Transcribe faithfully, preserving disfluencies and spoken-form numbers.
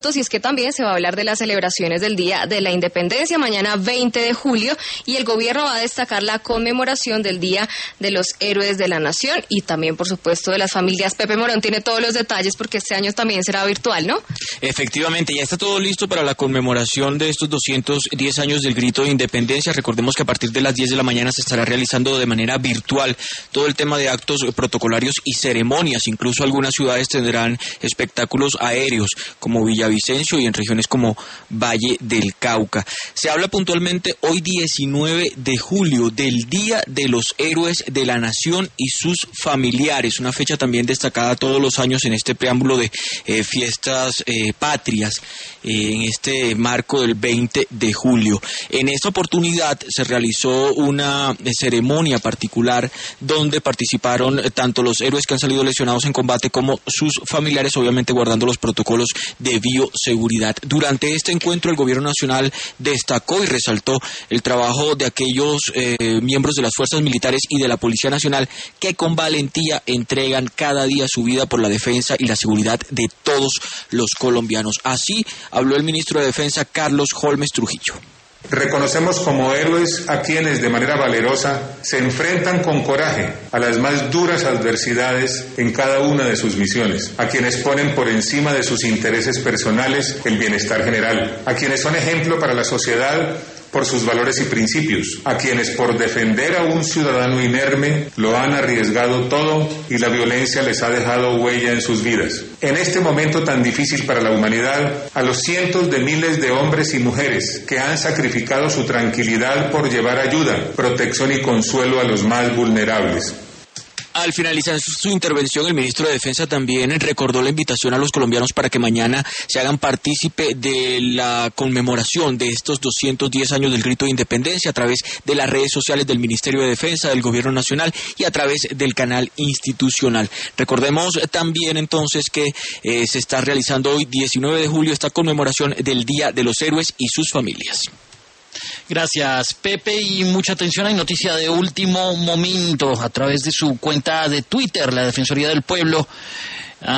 actos, y es que también se va a hablar de las celebraciones del Día de la Independencia, mañana veinte de julio, y el gobierno va a destacar la conmemoración del Día de los Héroes de la Nación y también, por supuesto, de las familias. Pepe Morón tiene todos los detalles porque este año también será virtual, ¿no? Efectivamente, ya está todo listo para la conmemoración de estos doscientos diez años del Grito de Independencia. Recordemos que a partir de las diez de la mañana se estará realizando de manera virtual todo el tema de actos protocolarios y ceremonias. Incluso algunas ciudades tendrán espectáculos aéreos como Villavicencio y en regiones como Valle del Cauca. Se habla puntualmente hoy diecinueve de julio del Día de los Héroes de la Nación y sus familiares, una fecha también destacada todos los años en este preámbulo de eh, fiestas eh, patrias, eh, en este marco del veinte de julio. En esta oportunidad se realizó una eh, ceremonia particular donde participaron eh, tanto los héroes que han salido lesionados en combate como sus familiares, obviamente guardando los protocolos de bioseguridad. Durante este encuentro el gobierno nacional destacó y resaltó el trabajo de aquellos eh, miembros de las fuerzas militares y de la Policía Nacional que con valentía entregan cada día su vida por la defensa y la seguridad de todos los colombianos. Así habló el ministro de Defensa, Carlos Holmes Trujillo. Reconocemos como héroes a quienes de manera valerosa se enfrentan con coraje a las más duras adversidades en cada una de sus misiones, a quienes ponen por encima de sus intereses personales el bienestar general, a quienes son ejemplo para la sociedad por sus valores y principios, a quienes por defender a un ciudadano inerme lo han arriesgado todo y la violencia les ha dejado huella en sus vidas. En este momento tan difícil para la humanidad, a los cientos de miles de hombres y mujeres que han sacrificado su tranquilidad por llevar ayuda, protección y consuelo a los más vulnerables. Al finalizar su intervención, el ministro de Defensa también recordó la invitación a los colombianos para que mañana se hagan partícipe de la conmemoración de estos doscientos diez años del Grito de Independencia a través de las redes sociales del Ministerio de Defensa, del Gobierno Nacional y a través del canal institucional. Recordemos también entonces que eh, se está realizando hoy, diecinueve de julio, esta conmemoración del Día de los Héroes y sus familias. Gracias, Pepe, y mucha atención. Hay noticia de último momento a través de su cuenta de Twitter. La Defensoría del Pueblo